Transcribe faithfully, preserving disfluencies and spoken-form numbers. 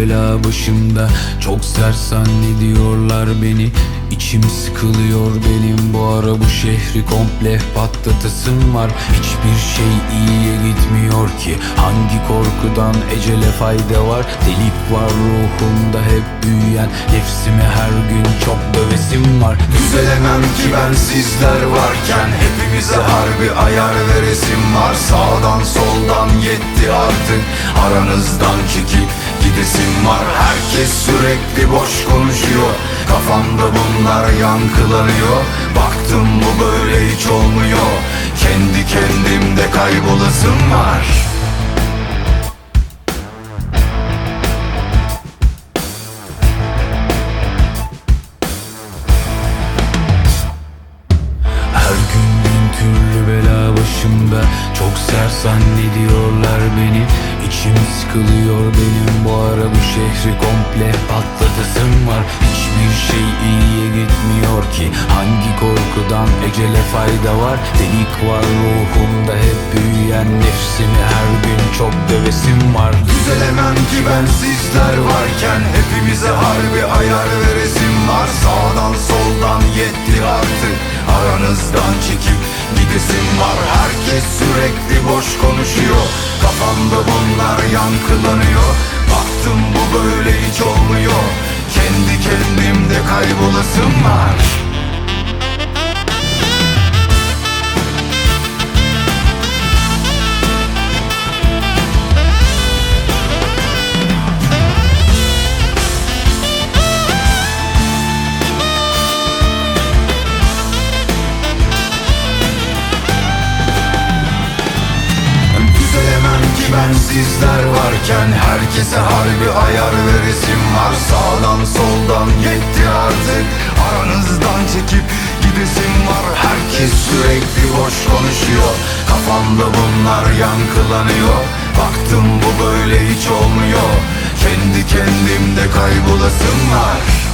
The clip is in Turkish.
bela başımda. Çok sert zannediyorlar beni, İçim sıkılıyor benim. Bu ara bu şehri komple patlatasım var. Hiçbir şey iyiye gitmiyor ki. Hangi korkudan ecele fayda var? Delik var ruhumda hep büyüyen. Nefsimi her gün çok dövesim var. Düzelemem ki ben sizler varken. Hepimize harbi ayar veresim var. Sağdan soldan yetti artık. Aranızdan çekip gidesim var. Herkes sürekli boş konuşuyor. Kafamda bunlar yankılanıyor. Baktım bu böyle hiç olmuyor. Kendi kendimde kaybolasım var. Her gün bin türlü bela başımda. Çok sert zannediyorlar beni, İçim sıkılıyor benim. Bu ara bu şehri komple patlatasım var. Hiçbir şey iyiye gitmiyor ki. Hangi korkudan ecele fayda var? Delik var ruhumda hep büyüyen. Nefsimi her gün çok dövesim var. Düzelemem ki ben sizler varken. Hepimize harbi ayar veresim var. Sağdan soldan yetti artık. Aranızdan çekip gidesim var. Herkes sürekli boş konuşuyor. Kafamda bunlar yankılanıyor. Baktım bu böyle hiç olmuyor. Kendi kendimde kaybolasım var. Ben sizler varken herkese harbi ayar veresim var. Sağdan soldan yetti artık. Aranızdan çekip gidesim var. Herkes sürekli boş konuşuyor. Kafamda bunlar yankılanıyor. Baktım bu böyle hiç olmuyor. Kendi kendimde kaybolasım var.